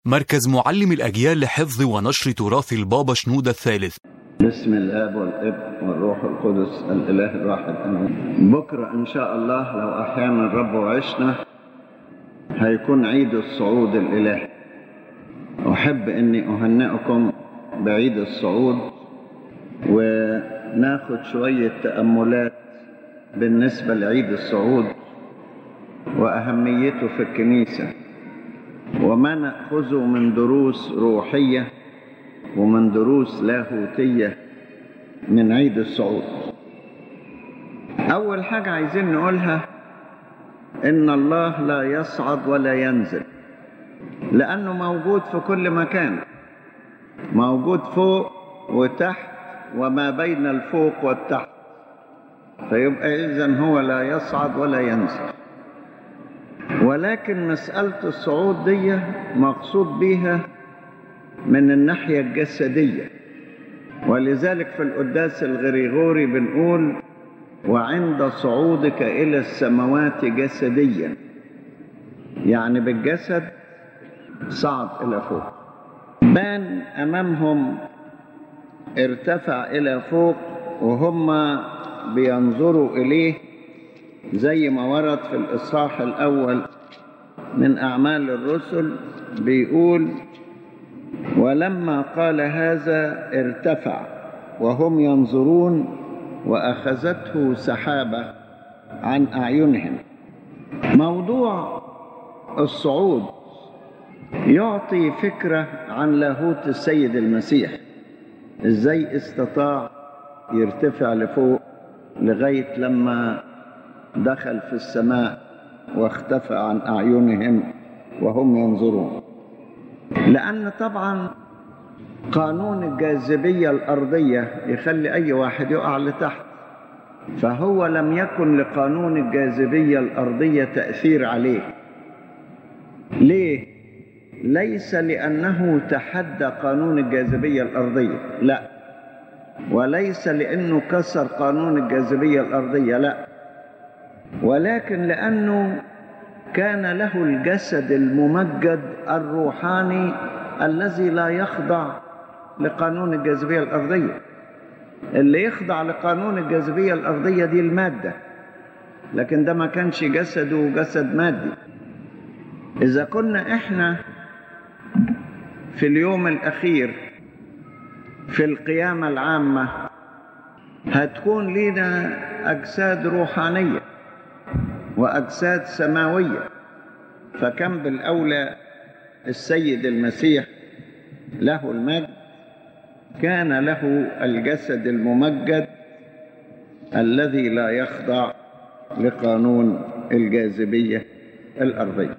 مركز معلم الأجيال لحفظ ونشر تراث البابا شنودة الثالث. بسم الآب والابن والروح القدس الإله الواحد آمين. بكرة إن شاء الله لو أحيانا الرب وعشنا هيكون عيد الصعود الإلهي. أحب أني أهنئكم بعيد الصعود وناخد شوية تأملات بالنسبة لعيد الصعود وأهميته في الكنيسة وما نأخذه من دروس روحية ومن دروس لاهوتية من عيد الصعود. أول حاجة عايزين نقولها إن الله لا يصعد ولا ينزل، لأنه موجود في كل مكان، موجود فوق وتحت وما بين الفوق والتحت، فيبقى إذن هو لا يصعد ولا ينزل. ولكن مسألة الصعود دي مقصود بها من الناحية الجسدية، ولذلك في القداس الغريغوري بنقول وعند صعودك إلى السماوات جسديا، يعني بالجسد صعد إلى فوق، بان أمامهم ارتفع إلى فوق وهم بينظروا إليه زي ما ورد في الإصحاح الأول من أعمال الرسل، بيقول ولما قال هذا ارتفع وهم ينظرون وأخذته سحابة عن أعينهم. موضوع الصعود يعطي فكرة عن لاهوت السيد المسيح، إزاي استطاع يرتفع لفوق لغاية لما دخل في السماء واختفى عن أعينهم وهم ينظرون. لأن طبعا قانون الجاذبية الأرضية يخلي أي واحد يقع لتحت، فهو لم يكن لقانون الجاذبية الأرضية تأثير عليه. ليه؟ ليس لأنه تحدى قانون الجاذبية الأرضية، لا، وليس لأنه كسر قانون الجاذبية الأرضية، لا، ولكن لأنه كان له الجسد الممجد الروحاني الذي لا يخضع لقانون الجاذبية الأرضية. اللي يخضع لقانون الجاذبية الأرضية دي المادة، لكن ده ما كانش جسده جسد مادي. إذا كنا إحنا في اليوم الأخير في القيامة العامة هتكون لنا أجساد روحانية وأجساد سماوية، فكم بالأولى السيد المسيح له المجد كان له الجسد الممجد الذي لا يخضع لقانون الجاذبية الأرضية.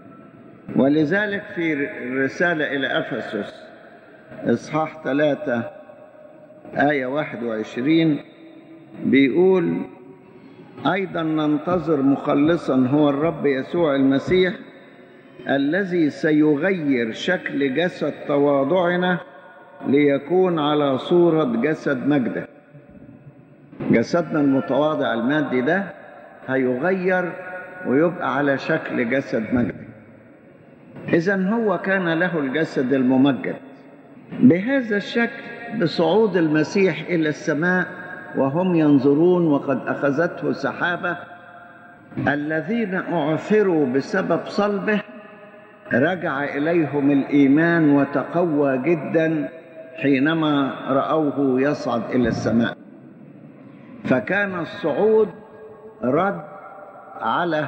ولذلك في الرسالة إلى أفسس إصحاح 3 آية 21 بيقول أيضا ننتظر مخلصا هو الرب يسوع المسيح الذي سيغير شكل جسد تواضعنا ليكون على صورة جسد مجده. جسدنا المتواضع المادي ده هيغير ويبقى على شكل جسد مجده. إذن هو كان له الجسد الممجد بهذا الشكل بصعود المسيح إلى السماء وهم ينظرون وقد أخذته سحابة. الذين أعثروا بسبب صلبه رجع إليهم الإيمان وتقوى جدا حينما رأوه يصعد إلى السماء. فكان الصعود رد على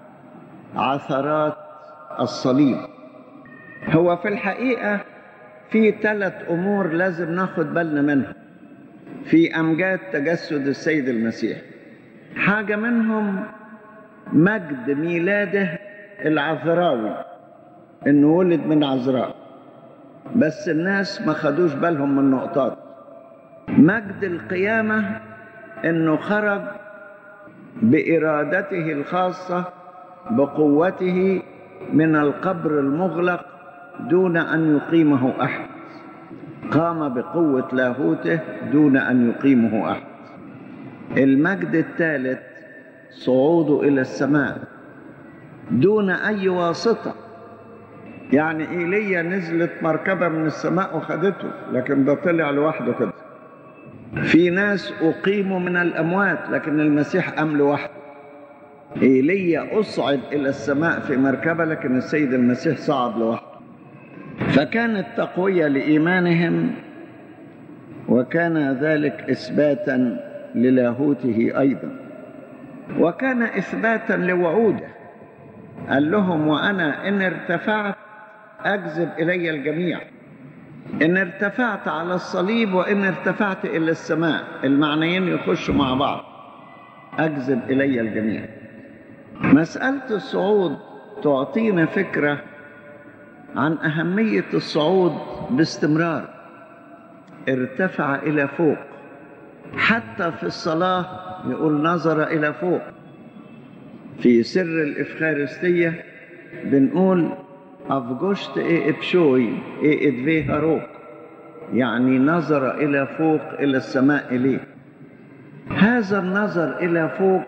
عثرات الصليب. هو في الحقيقة في 3 أمور لازم ناخد بالنا منها في أمجاد تجسد السيد المسيح. حاجة منهم مجد ميلاده العذراوي، إنه ولد من عذراء، بس الناس ما خدوش بالهم من نقطات. مجد القيامة إنه خرج بإرادته الخاصة بقوته من القبر المغلق دون أن يقيمه أحد، قام بقوة لاهوته دون أن يقيمه أحد. المجد الثالث صعوده إلى السماء دون أي واسطة، يعني إيليا نزلت مركبة من السماء وخدته، لكن ده طلع لوحده كده. في ناس أقيموا من الأموات، لكن المسيح قام لوحده. إيليا أصعد إلى السماء في مركبة، لكن السيد المسيح صعد لوحده. فكانت تقوية لإيمانهم، وكان ذلك إثباتا للاهوته أيضا، وكان إثباتا لوعوده. قال لهم: وأنا إن ارتفعت أجذب إلي الجميع. إن ارتفعت على الصليب وإن ارتفعت إلى السماء، المعنيين يخشوا مع بعض. أجذب إلي الجميع. مسألة الصعود تعطينا فكرة عن أهمية الصعود باستمرار. ارتفع إلى فوق، حتى في الصلاة يقول نظر إلى فوق. في سر الإفخارستية بنقول أفجشت إبشوي إدفي هاروك، يعني نظر إلى فوق إلى السماء إليه. هذا النظر إلى فوق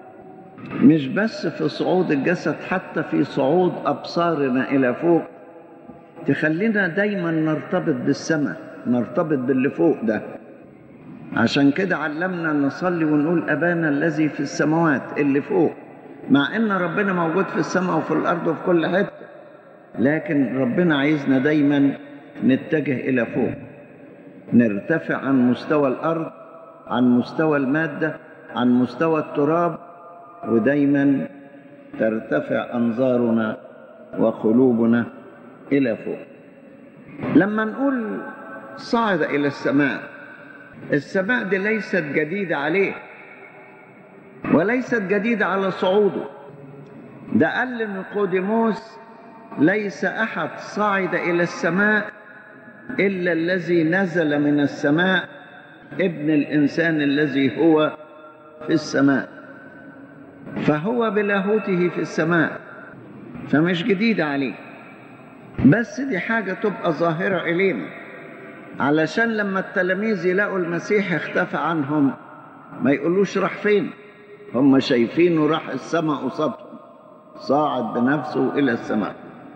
مش بس في صعود الجسد، حتى في صعود أبصارنا إلى فوق تخلينا دايما نرتبط بالسماء، نرتبط باللي فوق ده. عشان كده علمنا نصلي ونقول أبانا الذي في السماوات، اللي فوق، مع إن ربنا موجود في السماء وفي الأرض وفي كل حتة، لكن ربنا عايزنا دايما نتجه إلى فوق، نرتفع عن مستوى الأرض، عن مستوى المادة، عن مستوى التراب، ودايما ترتفع أنظارنا وقلوبنا إلى فوق. لما نقول صعد إلى السماء، السماء دي ليست جديدة عليه، وليست جديدة على صعوده. ده قال لنيقوديموس: ليس أحد صعد إلى السماء إلا الذي نزل من السماء، ابن الإنسان الذي هو في السماء. فهو بلاهوته في السماء، فمش جديدة عليه، بس دي حاجة تبقى ظاهرة إلينا، علشان لما التلاميذ يلاقوا المسيح اختفى عنهم ما يقولوش راح فين، هم شايفينه راح السماء قصادهم، صاعد بنفسه إلى السماء.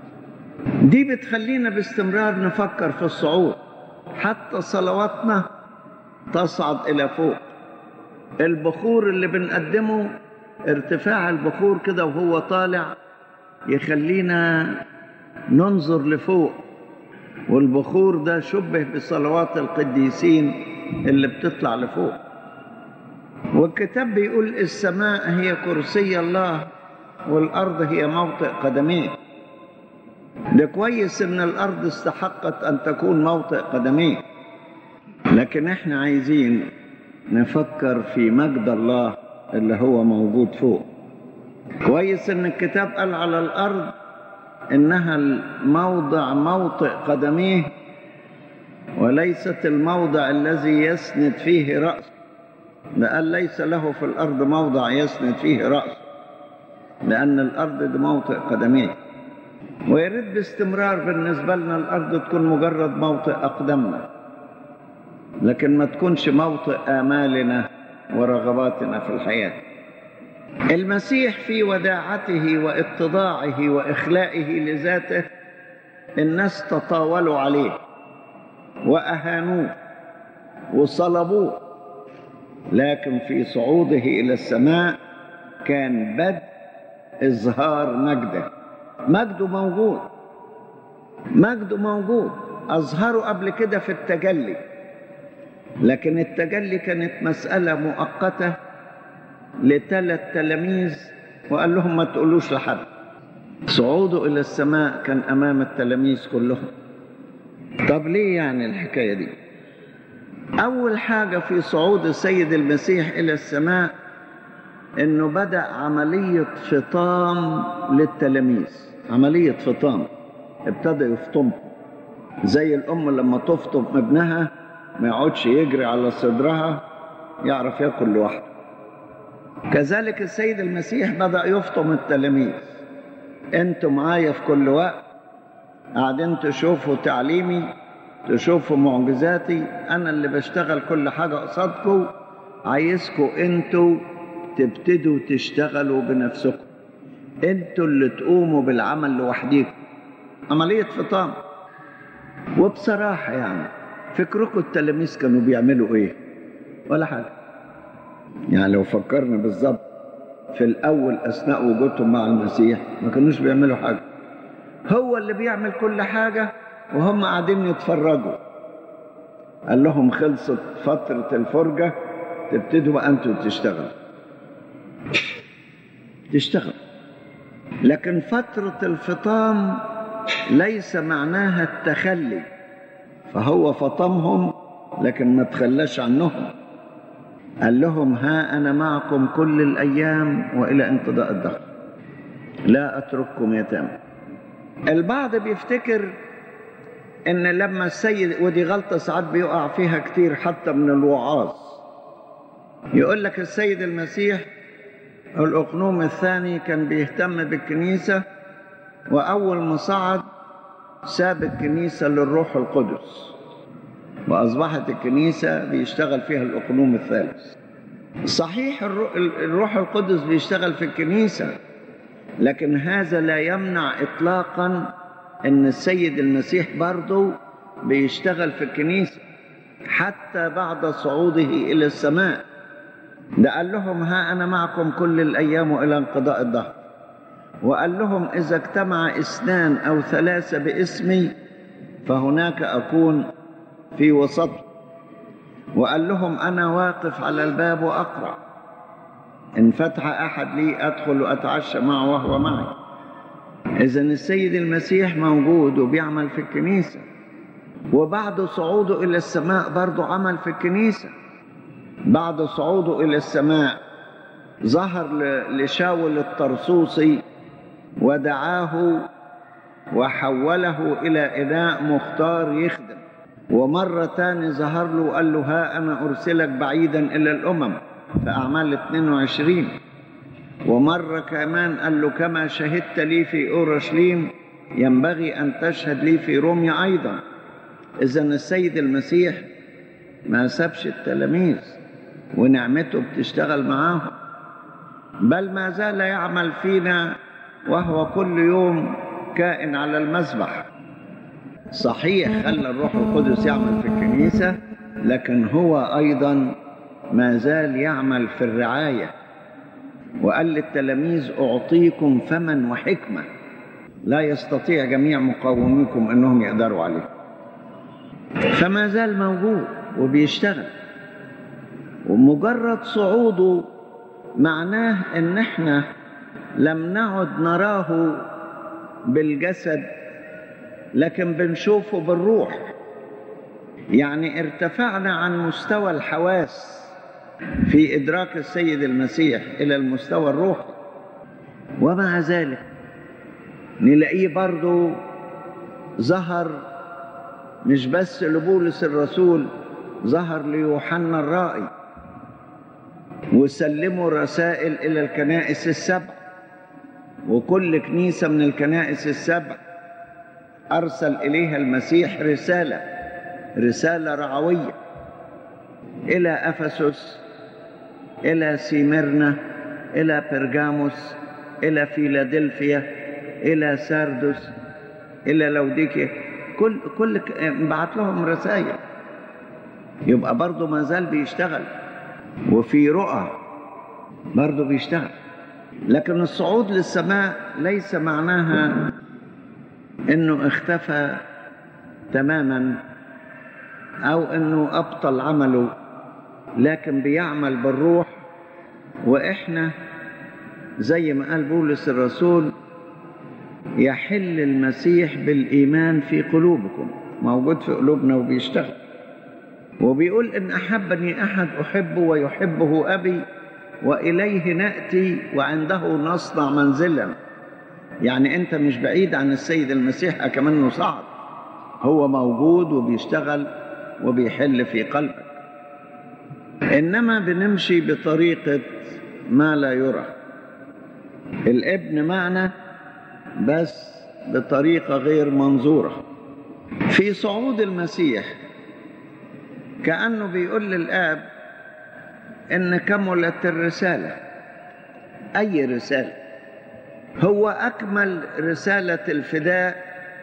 دي بتخلينا باستمرار نفكر في الصعود، حتى صلواتنا تصعد إلى فوق. البخور اللي بنقدمه، ارتفاع البخور كده وهو طالع يخلينا ننظر لفوق، والبخور ده شبه بصلوات القديسين اللي بتطلع لفوق. والكتاب بيقول السماء هي كرسي الله والأرض هي موطئ قدميه. ده كويس إن الأرض استحقت أن تكون موطئ قدميه، لكن إحنا عايزين نفكر في مجد الله اللي هو موجود فوق. كويس إن الكتاب قال على الأرض إنها الموضع موطئ قدميه، وليست الموضع الذي يسند فيه رأسه. ده قال ليس له في الأرض موضع يسند فيه رأسه، لأن الأرض دي موطئ قدميه. ويريد باستمرار بالنسبة لنا الأرض تكون مجرد موطئ أقدامنا، لكن ما تكونش موطئ آمالنا ورغباتنا في الحياة. المسيح في وداعته واتضاعه وإخلائه لذاته الناس تطاولوا عليه وأهانوه وصلبوه، لكن في صعوده إلى السماء كان بدء إظهار مجده. مجده موجود، مجده موجود، أظهره قبل كده في التجلي، لكن التجلي كانت مسألة مؤقتة ل3 تلاميذ، وقال لهم ما تقولوش لحد. صعوده إلى السماء كان أمام التلاميذ كلهم. طب ليه يعني الحكاية دي؟ أول حاجة في صعود السيد المسيح إلى السماء إنه بدأ عملية فطام للتلاميذ، عملية فطام، ابتدى يفطم زي الأم لما تفطم ابنها ما يقعدش يجري على صدرها، يعرف ياكل لوحده. كذلك السيد المسيح بدأ يفطم التلاميذ. انتوا معايا في كل وقت، قاعدين تشوفوا تعليمي، تشوفوا معجزاتي، انا اللي بشتغل كل حاجة قصادكم، عايزكم انتوا تبتدوا تشتغلوا بنفسكم، انتوا اللي تقوموا بالعمل لوحديكم، عملية فطام. وبصراحة يعني فكركم التلاميذ كانوا بيعملوا ايه؟ ولا حاجة. يعني لو فكرنا بالظبط في الأول أثناء وجودهم مع المسيح ما كانوش بيعملوا حاجة. هو اللي بيعمل كل حاجة وهم قاعدين يتفرجوا. قال لهم خلصت فترة الفرجة، تبتدوا بقى أنتوا تشتغل. لكن فترة الفطام ليس معناها التخلي، فهو فطمهم لكن ما تخلاش عنهم. قال لهم ها أنا معكم كل الأيام وإلى انقضاء الدهر، لا أترككم يتامى. البعض بيفتكر إن لما السيد، ودي غلطة ساعات بيقع فيها كتير حتى من الوعاظ، يقول لك السيد المسيح الأقنوم الثاني كان بيهتم بالكنيسة، وأول ما صعد ساب الكنيسة للروح القدس، وأصبحت الكنيسة بيشتغل فيها الأقنوم الثالث. صحيح الروح القدس بيشتغل في الكنيسة، لكن هذا لا يمنع إطلاقا أن السيد المسيح برضو بيشتغل في الكنيسة حتى بعد صعوده إلى السماء. ده قال لهم ها أنا معكم كل الأيام وإلى انقضاء الدهر، وقال لهم إذا اجتمع 2 أو 3 باسمي فهناك أكون في وسط. وقال لهم أنا واقف على الباب وأقرع، إن فتح أحد لي أدخل وأتعشى معه وهو معي. إذن السيد المسيح موجود وبيعمل في الكنيسة، وبعد صعوده إلى السماء برضو عمل في الكنيسة. بعد صعوده إلى السماء ظهر لشاول الطرسوسي ودعاه وحوله إلى إناء مختار يخدم. ومرة تاني ظهر له وقال له ها أنا أرسلك بعيدا إلى الأمم في أعمال 22. ومرة كمان قال له كما شهدت لي في أورشليم ينبغي أن تشهد لي في روميا أيضا. إذن السيد المسيح ما سابش التلاميذ ونعمته بتشتغل معاهم، بل ما زال يعمل فينا وهو كل يوم كائن على المذبح. صحيح خلى الروح القدس يعمل في الكنيسة، لكن هو أيضا ما زال يعمل في الرعاية. وقال للتلاميذ أعطيكم فما وحكمة لا يستطيع جميع مقاوميكم أنهم يقدروا عليه. فما زال موجود وبيشتغل. ومجرد صعوده معناه ان احنا لم نعد نراه بالجسد لكن بنشوفه بالروح. يعني ارتفعنا عن مستوى الحواس في إدراك السيد المسيح إلى المستوى الروحي. ومع ذلك نلاقيه برضو ظهر مش بس لبولس الرسول، ظهر ليوحنا الرائي وسلموا رسائل إلى الكنائس السبع. وكل كنيسة من الكنائس السبع أرسل إليها المسيح رسالة رعوية، إلى أفسس، إلى سيمرنا، إلى برغاموس، إلى فيلادلفيا، إلى ساردس، إلى لوديكيا. كل بعت لهم رسائل. يبقى برضو ما زال بيشتغل. وفي رؤى برضو بيشتغل. لكن الصعود للسماء ليس معناها انه اختفى تماما او انه ابطل عمله، لكن بيعمل بالروح. واحنا زي ما قال بولس الرسول يحل المسيح بالايمان في قلوبكم، موجود في قلوبنا وبيشتغل. وبيقول إن أحبني أحد أحبه ويحبه أبي وإليه نأتي وعنده نصنع منزلا. يعني أنت مش بعيد عن السيد المسيح كمان صعد، هو موجود وبيشتغل وبيحل في قلبك. إنما بنمشي بطريقة ما لا يرى. الابن معنا بس بطريقة غير منظورة. في صعود المسيح كأنه بيقول للآب إن كملت الرسالة. أي رسالة؟ هو أكمل رسالة الفداء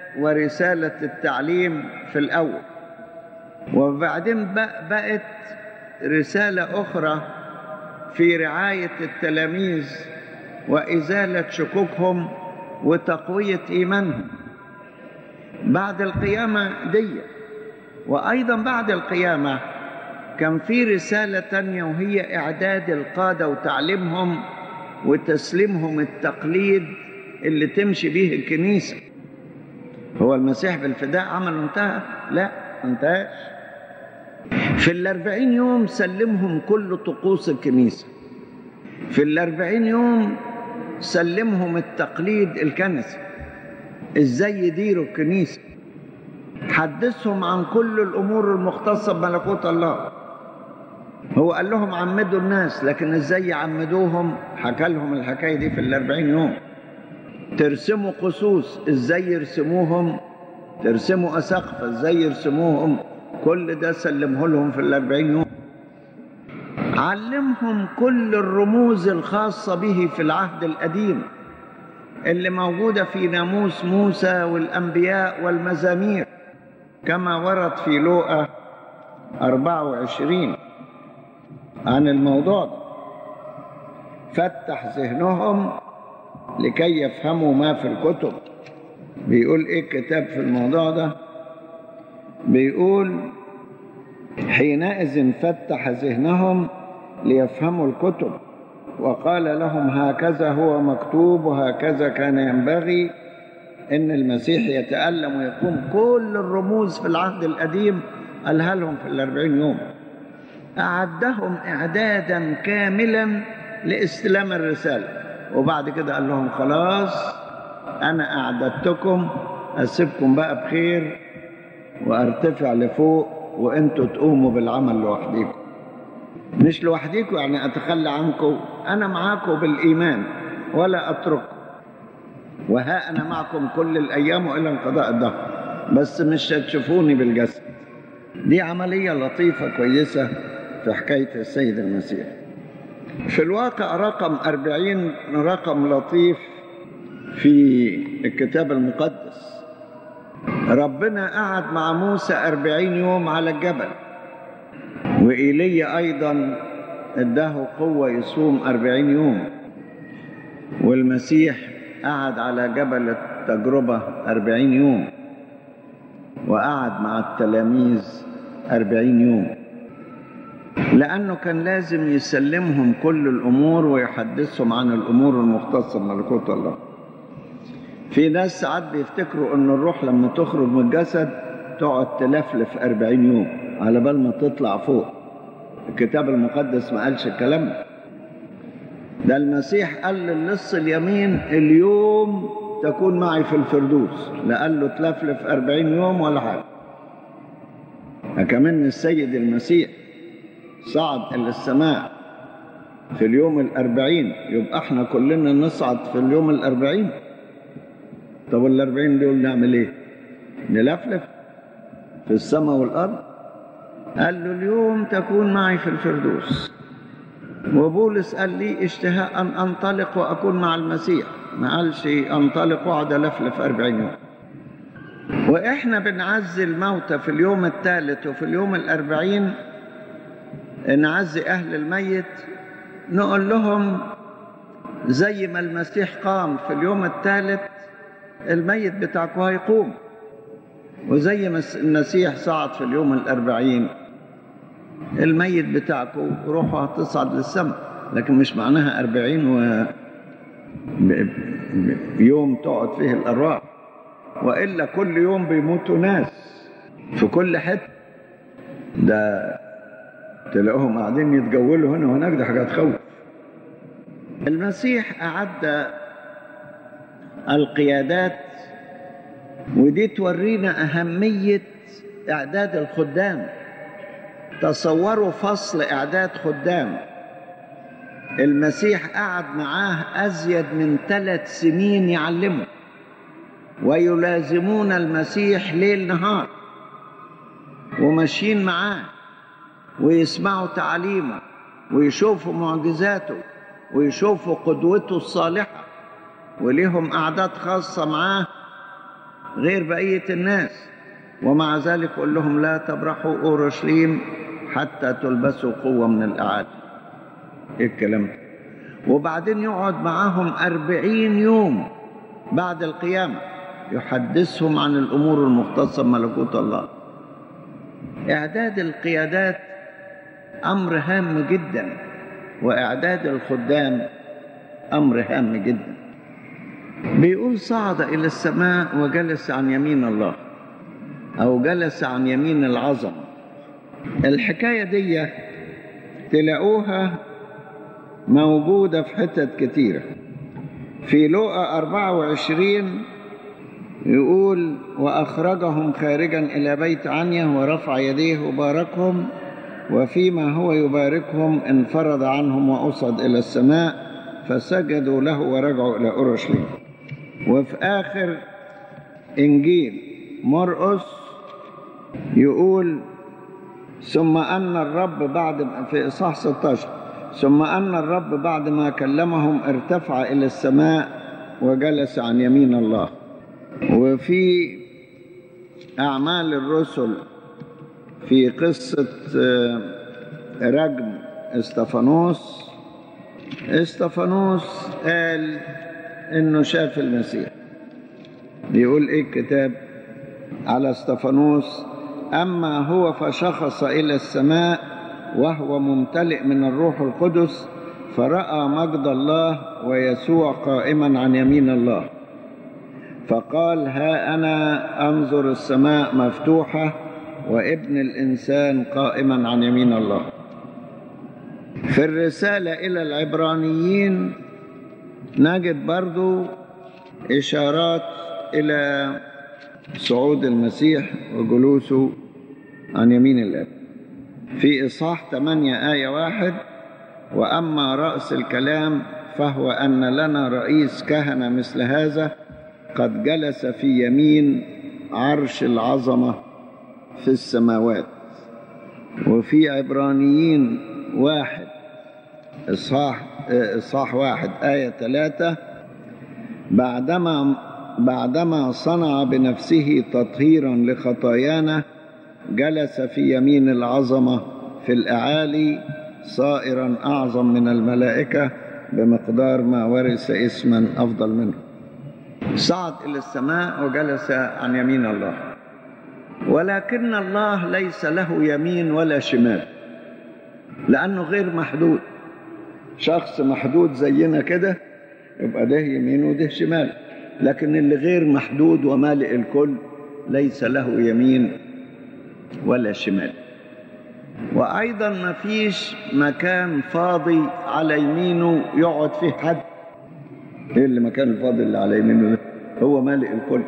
ورسالة التعليم في الأول، وبعدين بقت رسالة أخرى في رعاية التلاميذ وإزالة شكوكهم وتقوية إيمانهم بعد القيامة دي. وأيضا بعد القيامة كان في رسالة تانية، وهي إعداد القادة وتعليمهم وتسليمهم التقليد اللي تمشي به الكنيسة. هو المسيح بالفداء عمله انتهى؟ لا، انتهاش. في 40 يوم سلمهم كل طقوس الكنيسة، في 40 يوم سلمهم التقليد الكنسي، ازاي يديروا الكنيسة، حدثهم عن كل الأمور المختصة بملكوت الله. هو قال لهم عمدوا الناس، لكن ازاي يعمدوهم حكى لهم الحكاية دي في 40 يوم. ترسموا قصوص، ازاي يرسموهم، ترسموا أساقفة، ازاي يرسموهم، كل ده سلمه لهم في 40 يوم. علمهم كل الرموز الخاصة به في العهد القديم اللي موجودة في ناموس موسى والأنبياء والمزامير، كما ورد في لوقا 24 عن الموضوع ده. فتح ذهنهم لكي يفهموا ما في الكتب. بيقول ايه الكتاب في الموضوع ده؟ بيقول حينئذ فتح ذهنهم ليفهموا الكتب، وقال لهم هكذا هو مكتوب وهكذا كان ينبغي إن المسيح يتألم ويقوم. كل الرموز في العهد القديم قالها لهم في 40 يوم، أعدهم إعدادا كاملا لاستلام الرسالة. وبعد كده قال لهم خلاص أنا أعددتكم، أسيبكم بقى بخير وأرتفع لفوق وأنتوا تقوموا بالعمل لوحديكم. مش لوحديكم يعني أتخلى عنكم، أنا معاكم بالإيمان ولا أترككم، وها أنا معكم كل الأيام وإلى انقضاء الدهر، بس مش هتشوفوني بالجسد. دي عملية لطيفة كويسة في حكاية السيد المسيح. في الواقع رقم 40 رقم لطيف في الكتاب المقدس. ربنا قعد مع موسى 40 يوم على الجبل، وإيليا أيضا اداه قوة يصوم 40 يوم، والمسيح قعد على جبل التجربة 40 يوم، وقعد مع التلاميذ 40 يوم، لأنه كان لازم يسلمهم كل الأمور ويحدثهم عن الأمور المختصة بملكوت الله. في ناس ساعات بيفتكروا أن الروح لما تخرج من الجسد تقعد تلفلف 40 يوم على بال ما تطلع فوق. الكتاب المقدس ما قالش الكلام ده. المسيح قال للص اليمين اليوم تكون معي في الفردوس، لا قال له تلفلف 40 يوم ولا حاجة. كمان السيد المسيح صعد إلى السماء في اليوم 40، يبقى احنا كلنا نصعد في اليوم 40. طب 40 دول نعمل ايه؟ نلفلف في السماء والأرض؟ قال له اليوم تكون معي في الفردوس. وبولس قال لي اشتهاء أن أنطلق وأكون مع المسيح، ما قالش أنطلق وأقعد ألفلف 40 يوم. وإحنا بنعزي الموتى في اليوم الثالث وفي اليوم 40 نعزي أهل الميت، نقول لهم زي ما المسيح قام في اليوم الثالث الميت بتاعكم هيقوم، وزي ما المسيح صعد في اليوم 40 الميت بتاعكم روحه هتصعد للسماء. لكن مش معناها 40 يوم تقعد فيه الأرواح، وإلا كل يوم بيموتوا ناس في كل حتة. ده تلاقوهم قاعدين يتجولوا هنا وهناك، ده حاجة تخوف. المسيح أعد القيادات، ودي تورينا أهمية إعداد الخدام. تصوروا فصل إعداد خدام، المسيح قعد معاه أزيد من 3 سنين يعلمه، ويلازمون المسيح ليل نهار وماشيين معاه ويسمعوا تعليمه ويشوفوا معجزاته ويشوفوا قدوته الصالحة، وليهم أعداد خاصة معاه غير بقية الناس، ومع ذلك قل لهم لا تبرحوا أورشليم حتى تلبسوا قوة من الأعالي. إيه الكلام ده؟ وبعدين يقعد معاهم 40 يوم بعد القيامة يحدثهم عن الأمور المختصة بملكوت الله. إعداد القيادات أمر هام جدا، وإعداد الخدام أمر هام جدا. بيقول صعد إلى السماء وجلس عن يمين الله، أو جلس عن يمين العظمة. الحكاية دي تلاقوها موجودة في حتت كتيرة. في لوقا 24 يقول وأخرجهم خارجا إلى بيت عنيا ورفع يديه وباركهم، وفيما هو يباركهم انفرد عنهم وأصعد إلى السماء فسجدوا له ورجعوا إلى أورشليم. وفي آخر إنجيل مرقس يقول ثم أن الرب في إصحاح 16 ثم أن الرب بعد ما كلمهم ارتفع إلى السماء وجلس عن يمين الله. وفي أعمال الرسل في قصة رجم استفانوس قال إنه شاف المسيح. بيقول إيه الكتاب على استفانوس؟ أما هو فشخص إلى السماء وهو ممتلئ من الروح القدس، فرأى مجد الله ويسوع قائما عن يمين الله، فقال ها أنا أنظر السماء مفتوحة وابن الإنسان قائما عن يمين الله. في الرسالة إلى العبرانيين نجد برضو إشارات إلى صعود المسيح وجلوسه عن يمين الآب. في إصحاح 8 آية 1 وأما رأس الكلام فهو أن لنا رئيس كهنة مثل هذا قد جلس في يمين عرش العظمة في السماوات. وفي عبرانيين 1 إصحاح 1 آية 3 بعدما صنع بنفسه تطهيرا لخطايانا جلس في يمين العظمة في الأعالي صائرا أعظم من الملائكة بمقدار ما ورث اسما أفضل منه. صعد إلى السماء وجلس عن يمين الله. ولكن الله ليس له يمين ولا شمال، لأنه غير محدود. شخص محدود زينا كده يبقى ده يمين وده شمال، لكن اللي غير محدود ومالئ الكل ليس له يمين ولا شمال. وأيضا ما فيش مكان فاضي على يمينه يقعد فيه حد. ايه اللي مكان الفاضي اللي على يمينه ده؟ هو مالئ الكل.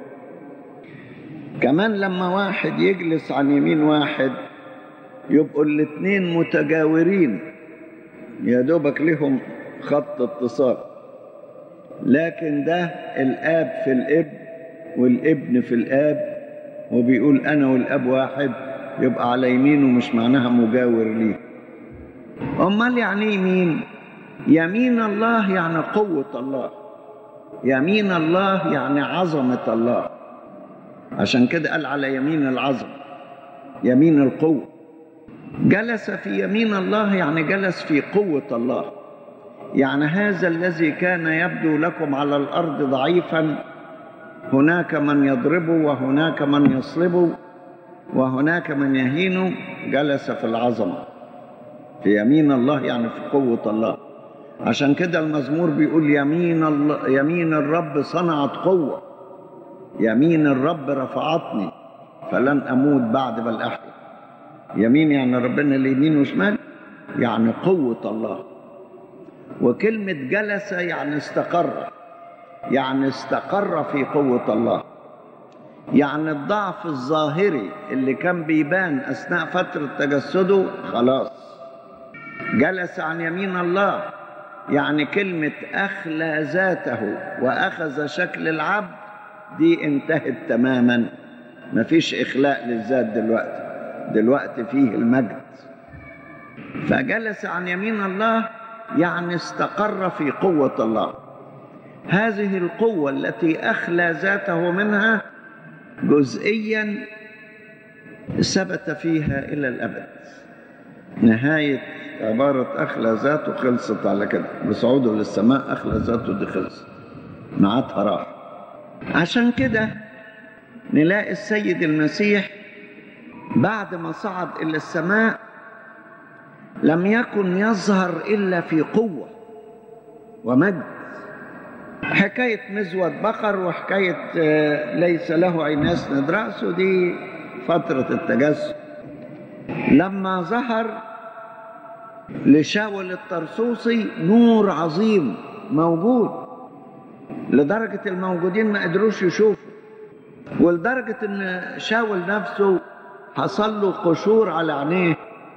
كمان لما واحد يجلس عن يمين واحد يبقوا الاثنين متجاورين، يا دوبك لهم خط اتصال، لكن ده الآب في الابن والابن في الآب، وبيقول أنا والآب واحد، يبقى على يمينه مش معناها مجاور ليه. أمال يعني يمين؟ يمين الله يعني قوة الله، يمين الله يعني عظمة الله. عشان كده قال على يمين العظمة، يمين القوة. جلس في يمين الله يعني جلس في قوة الله. يعني هذا الذي كان يبدو لكم على الأرض ضعيفا، هناك من يضربه وهناك من يصلبه وهناك من يهينه، جلس في العظمة في يمين الله يعني في قوة الله. عشان كده المزمور بيقول يمين الرب صنعت قوة، يمين الرب رفعتني فلن أموت بعد بل أحيا. يمين يعني ربنا اللي يمين وشمال، يعني قوة الله. وكلمة جلس يعني استقر، يعني استقر في قوة الله. يعني الضعف الظاهري اللي كان بيبان أثناء فترة تجسده خلاص جلس عن يمين الله. يعني كلمة أخلى ذاته وأخذ شكل العبد دي انتهت تماما، مفيش إخلاء للذات دلوقتي فيه المجد. فجلس عن يمين الله يعني استقر في قوة الله. هذه القوة التي أخلى ذاته منها جزئيا ثبت فيها إلى الأبد. نهاية عبارة أخلى ذاته خلصت على كده، بصعوده للسماء أخلى ذاته دي خلصت، معاتها راح. عشان كده نلاقي السيد المسيح بعد ما صعد إلى السماء لم يكن يظهر إلا في قوة ومجد. حكاية مزود بقر وحكاية ليس له عين يسند رأسه دي فترة التجسد. لما ظهر لشاول الطرسوسي نور عظيم موجود، لدرجة الموجودين ما قدروش يشوفوا، ولدرجة ان شاول نفسه حصل له قشور على عينيه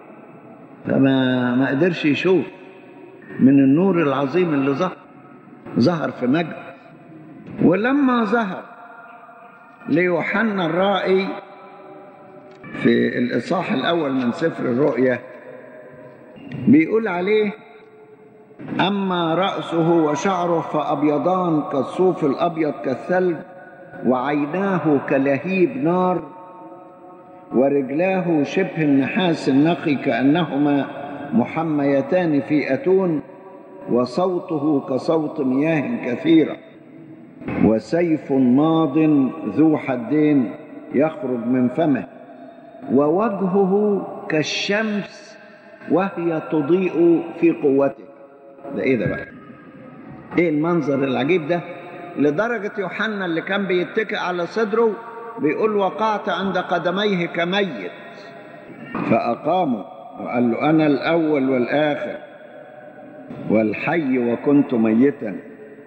فما قدرش يشوف من النور العظيم اللي ظهر في مجد. ولما ظهر ليوحنا الرائي في الإصحاح الأول من سفر الرؤيا بيقول عليه: أما رأسه وشعره فأبيضان كالصوف الأبيض كالثلج، وعيناه كلهيب نار، ورجلاه شبه النحاس النقي كأنهما محميتان في أتون، وصوته كصوت مياه كثيرة، وسيف ماض ذو حدين يخرج من فمه، ووجهه كالشمس وهي تضيء في قوته. ده ايه ده بقى؟ ايه المنظر العجيب ده؟ لدرجة يوحنا اللي كان بيتكئ على صدره بيقول: وقعت عند قدميه كميت، فأقامه وقال له: أنا الأول والآخر والحي، وكنت ميتا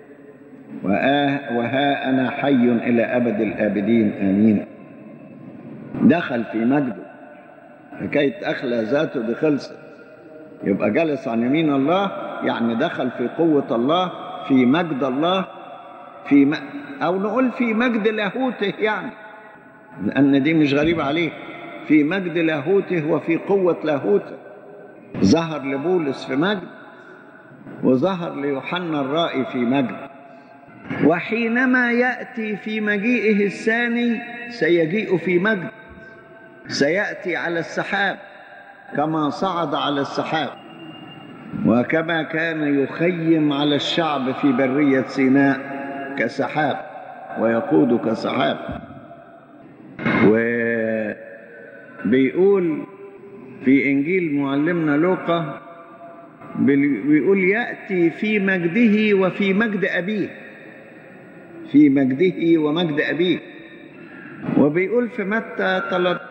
وها أنا حي إلى أبد الآبدين آمين. دخل في مجده. حكاية أخلى ذاته دي خلصت. يبقى جلس عن يمين الله، يعني دخل في قوة الله، في مجد الله، أو نقول في مجد لاهوته، يعني لأن دي مش غريبة عليه. في مجد لاهوته وفي قوة لاهوته. ظهر لبولس في مجد، وظهر ليوحنا الرائي في مجد. وحينما يأتي في مجيئه الثاني سيجيء في مجد، سيأتي على السحاب كما صعد على السحاب، وكما كان يخيم على الشعب في برية سيناء كسحاب ويقود كسحاب. وبيقول في إنجيل معلمنا لوقا، بيقول: يأتي في مجده وفي مجد أبيه، في مجده ومجد أبيه. وبيقول في متى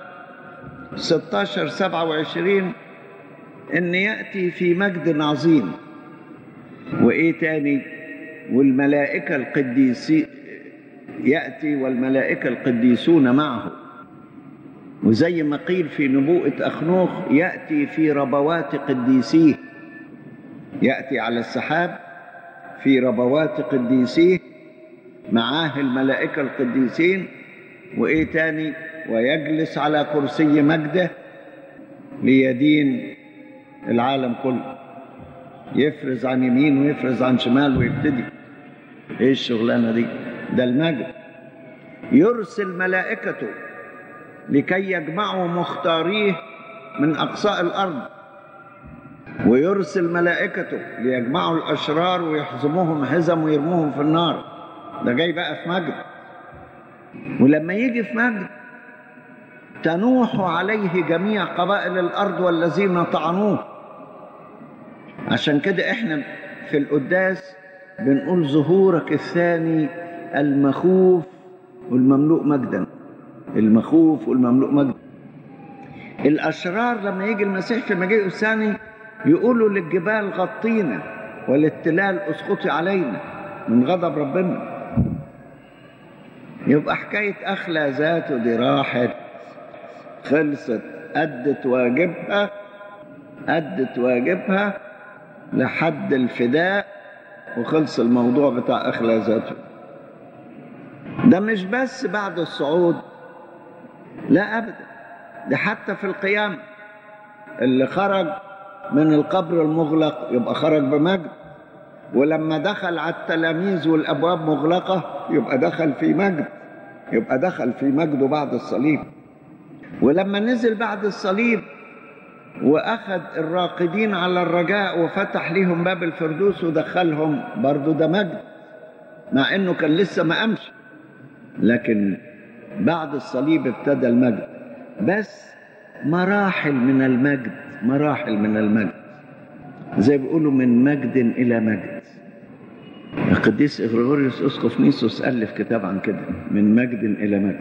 16:27 إن يأتي في مجد عظيم. وإيه تاني؟ والملائكة القديسين يأتي والملائكة القديسون معه. وزي ما قيل في نبوءة أخنوخ: يأتي في ربوات قديسيه، يأتي على السحاب في ربوات قديسيه معاه الملائكة القديسين. وإيه تاني؟ ويجلس على كرسي مجده ليدين العالم كله، يفرز عن يمين ويفرز عن شمال ويبتدي. ايه الشغلانة دي؟ ده المجد. يرسل ملائكته لكي يجمعوا مختاريه من أقصاء الأرض، ويرسل ملائكته ليجمعوا الأشرار ويحزموهم حزم ويرموهم في النار. ده جاي بقى في مجد. ولما يجي في مجد تنوح عليه جميع قبائل الأرض والذين طعنوه. عشان كده احنا في القداس بنقول: ظهورك الثاني المخوف والمملوء مجدا. المخوف والمملوء مجدا. الأشرار لما يجي المسيح في مجيئه الثاني يقولوا للجبال غطينا وللتلال اسقطي علينا من غضب ربنا. يبقى حكاية أخلى ذاته دي راحت، خلصت، أدت واجبها لحد الفداء، وخلص الموضوع بتاع أخلى ذاته. ده مش بس بعد الصعود، لا أبدا، ده حتى في القيامة اللي خرج من القبر المغلق يبقى خرج بمجد، ولما دخل على التلاميذ والأبواب مغلقة يبقى دخل في مجد. يبقى دخل في مجده بعد الصليب. ولما نزل بعد الصليب وأخذ الراقدين على الرجاء وفتح لهم باب الفردوس ودخلهم، برضو ده مجد، مع إنه كان لسه ما قامش، لكن بعد الصليب ابتدى المجد. بس مراحل من المجد، مراحل من المجد، زي بيقولوا من مجد إلى مجد. القديس إغريغوريوس أسقف نيسوس ألف كتاب عن كده، من مجد إلى مجد.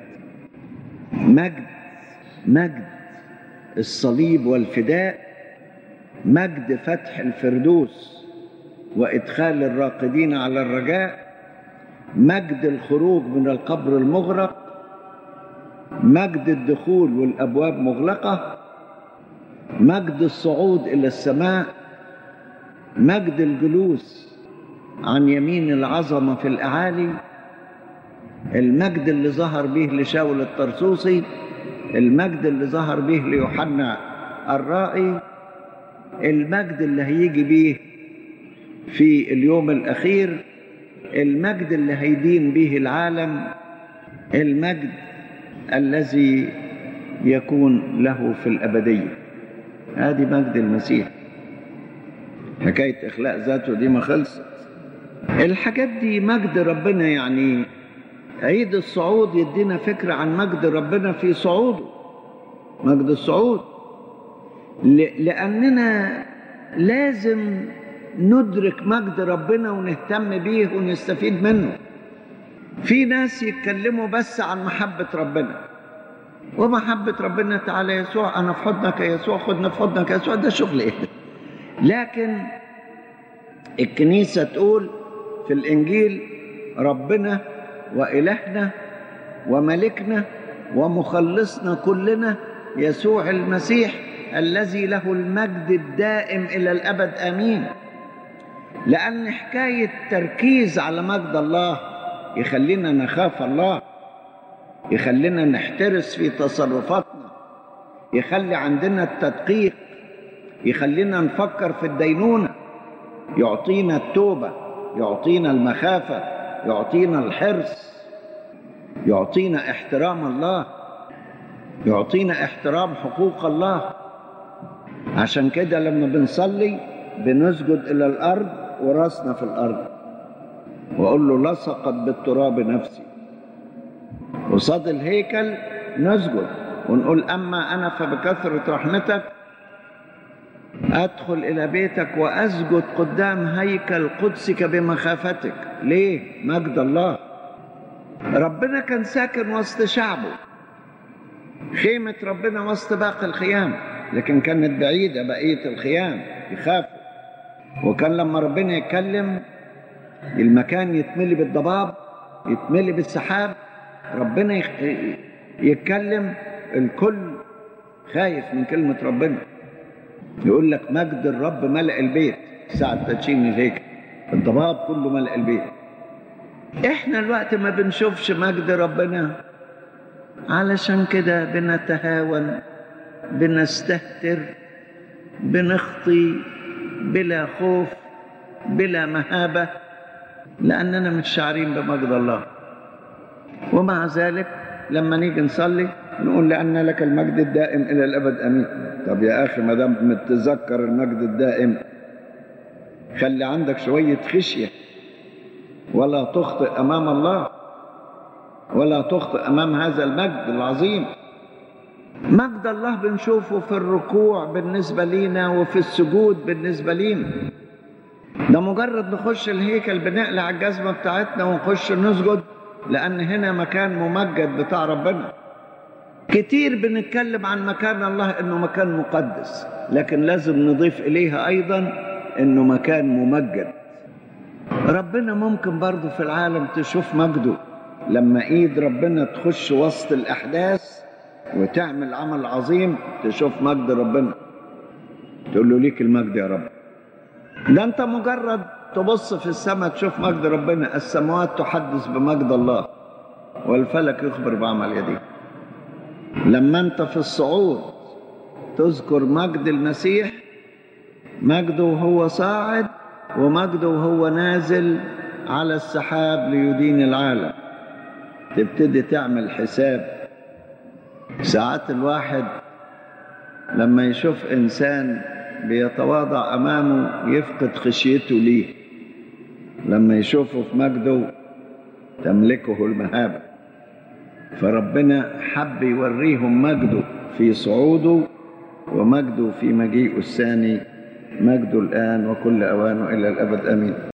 مجد الصليب والفداء، مجد فتح الفردوس وإدخال الراقدين على الرجاء، مجد الخروج من القبر المغرق، مجد الدخول والأبواب مغلقة، مجد الصعود إلى السماء، مجد الجلوس عن يمين العظمة في الأعالي، المجد اللي ظهر به لشاول الطرسوسي، المجد اللي ظهر به ليوحنا الرائي، المجد اللي هيجي به في اليوم الأخير، المجد اللي هيدين به العالم، المجد الذي يكون له في الأبدية. هذه مجد المسيح. حكاية إخلاء ذاته دي ما خلصت. الحاجات دي مجد ربنا. يعني عيد الصعود يدينا فكرة عن مجد ربنا في صعوده، مجد الصعود، لأننا لازم ندرك مجد ربنا ونهتم بيه ونستفيد منه. في ناس يتكلموا بس عن محبة ربنا، ومحبة ربنا تعالى يسوع، أنا في حضنك يا يسوع، خدنا في حضنك يا يسوع، ده شغل إيه؟ لكن الكنيسة تقول في الإنجيل ربنا وإلهنا وملكنا ومخلصنا كلنا يسوع المسيح الذي له المجد الدائم إلى الأبد آمين. لأن حكاية تركيز على مجد الله يخلينا نخاف الله، يخلينا نحترس في تصرفاتنا، يخلي عندنا التدقيق، يخلينا نفكر في الدينونة، يعطينا التوبة، يعطينا المخافة، يعطينا الحرص، يعطينا احترام الله، يعطينا احترام حقوق الله. عشان كده لما بنصلي بنسجد إلى الأرض وراسنا في الأرض، وأقول له لصقت بالتراب نفسي. وصاد الهيكل نسجد ونقول أما أنا فبكثرة رحمتك أدخل إلى بيتك وأسجد قدام هيكل قدسك بمخافتك. ليه؟ مجد الله. ربنا كان ساكن وسط شعبه، خيمة ربنا وسط باقي الخيام، لكن كانت بعيدة بقية الخيام، يخافوا. وكان لما ربنا يتكلم المكان يتملي بالضباب، يتملي بالسحاب. ربنا يتكلم الكل خايف من كلمة ربنا. يقول لك مجد الرب ملأ البيت ساعة تدشين الهيكل، الضباب كله ملأ البيت. احنا الوقت ما بنشوفش مجد ربنا، علشان كده بنتهاون، بنستهتر، بنخطي بلا خوف بلا مهابة، لأننا مش شاعرين بمجد الله. ومع ذلك لما نيجي نصلي نقول لأن لك المجد الدائم إلى الأبد آمين. طب يا أخي ما دام متذكر المجد الدائم خلي عندك شوية خشية، ولا تخطئ أمام الله، ولا تخطئ أمام هذا المجد العظيم. مجد الله بنشوفه في الركوع بالنسبة لينا وفي السجود بالنسبة لينا. ده مجرد نخش الهيكل بنقلع الجزمة بتاعتنا ونخش نسجد، لأن هنا مكان ممجد بتاع ربنا. كتير بنتكلم عن مكان الله إنه مكان مقدس، لكن لازم نضيف إليها أيضا إنه مكان ممجد. ربنا ممكن برضو في العالم تشوف مجده لما إيد ربنا تخش وسط الأحداث وتعمل عمل عظيم، تشوف مجد ربنا تقول له ليك المجد يا رب. ده أنت مجرد تبص في السماء تشوف مجد ربنا، السماوات تحدث بمجد الله والفلك يخبر بعمل يديه. لما أنت في الصعود تذكر مجد المسيح، مجده وهو صاعد ومجده وهو نازل على السحاب ليدين العالم. تبتدي تعمل حساب. ساعات الواحد لما يشوف إنسان بيتواضع أمامه يفقد خشيته ليه، لما يشوفه في مجده تملكه المهابة. فربنا حب يوريهم مجده في صعوده ومجده في مجيئه الثاني، مجده الآن وكل أوانه إلى الأبد. آمين.